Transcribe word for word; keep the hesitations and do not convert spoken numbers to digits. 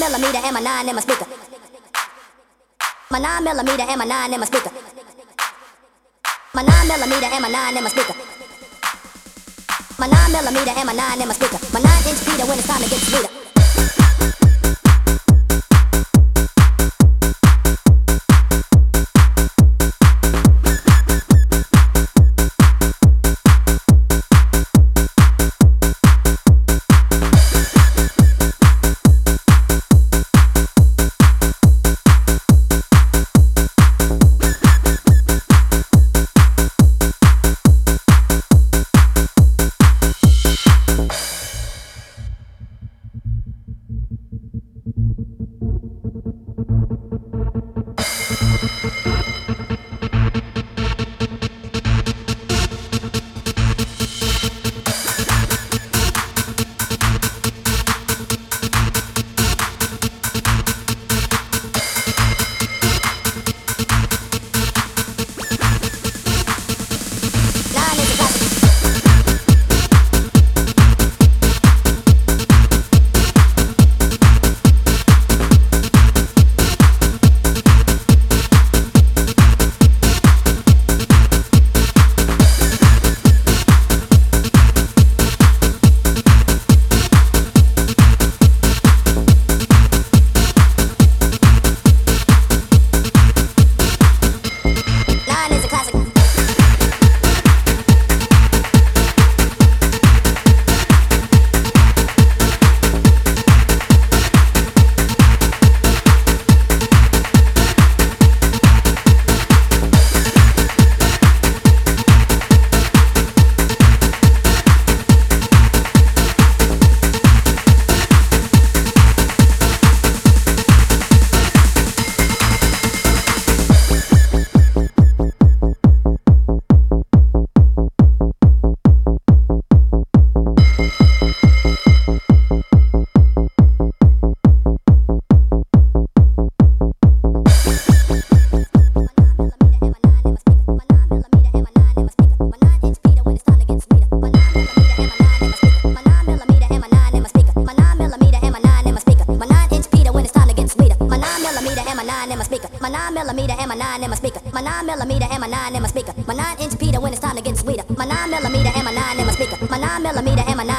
millimeter and my nine in my speaker. My nine millimeter and my nine in my speaker. My nine millimeter and my nine in my speaker. My nine millimeter and my nine in my speaker. My nine inch Peter when it's time to get sweeter. My nine millimeter and my nine in my speaker. My nine millimeter and my nine in my speaker. My nine inch Peter when it's time to get sweeter. My nine millimeter and my nine in my speaker. My nine millimeter and my nine.